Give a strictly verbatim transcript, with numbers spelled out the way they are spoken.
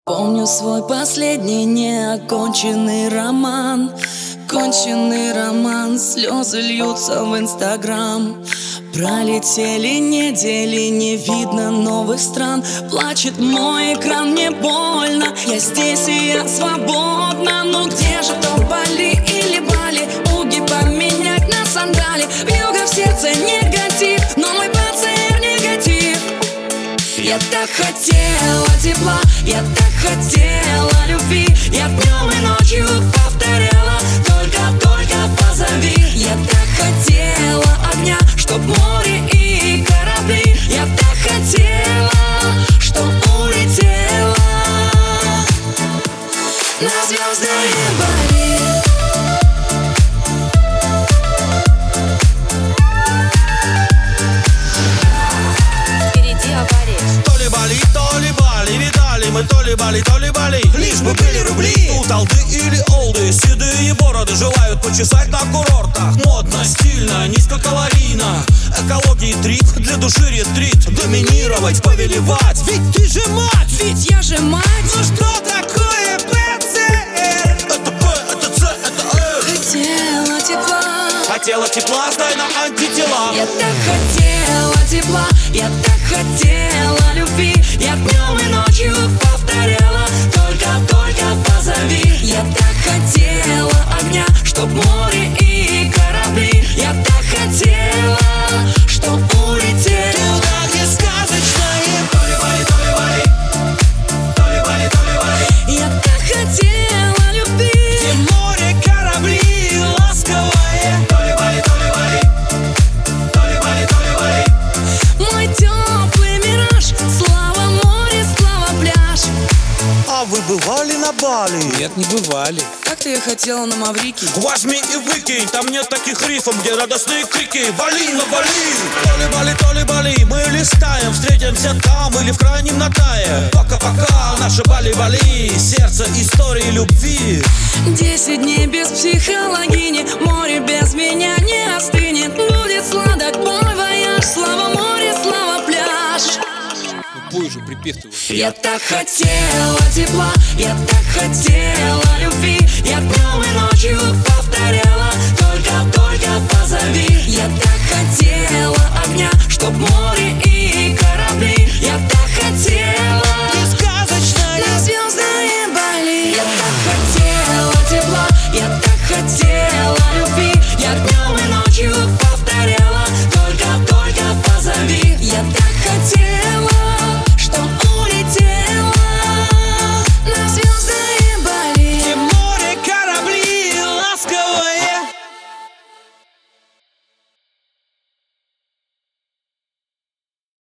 Помню свой последний неоконченный роман. Конченый роман, слезы льются в инстаграм. Пролетели недели, не видно новых стран. Плачет мой экран, мне больно. Я здесь и я свободна. Но где же то Бали или Бали? Уги поменять на сандали. Вьюга в сердце негатив, но мой пациент негатив. Я так хотела тепла, я так хотела любви. Я днем и ночью повторяла: только, только позови. Я так хотела огня, чтоб море и корабли. Я так хотела, чтоб улетела на звездное Бали. Мы то ли Бали, то ли Бали, лишь бы были рубли. Тут алды или олды, седые бороды желают почесать на курортах. Модно, стильно, низкокалорийно. Экологии трип, для души ретрит. Доминировать, повелевать, ведь ты же мать. Ведь я же мать. Ну что такое ПЦР? Это П, это Ц, это Р. Хотела тепла, хотела тепла, сдай нам антитела. Я так хотела тепла, я так хотела любви. Я днем и ночью повторяла: только, только позови. Я так хотела огня, чтоб море и корабли. Я так хотела, чтоб улетела туда, где сказочное. То ли Бали, то ли Бали, то ли Бали, то ли Бали. Я так хотела любви, где море, корабли, ласковое. То ли Бали, то ли Бали, то ли Бали, то ли Бали. Мой теплый мираж, слава море, слава пляж. А вы бывали на Бали? Нет, не бывали. Как-то я хотела на Маврикий. Возьми и выкинь, там нет таких рифов, где радостные крики: вали на Бали! То ли Бали, то ли Бали, мы листаем, встретимся там или в крайнем Натае. Пока-пока, наше Бали-Бали, сердце истории любви. Десять дней без психологини, море без меня не остынет. Будет сладок мой вояж, слава море, слава пляж. Ну пой же припев ты. Я так хотела тепла, я так хотела любви. Я днем и ночью повторяла: только, только позови. Я так хотела огня, чтоб море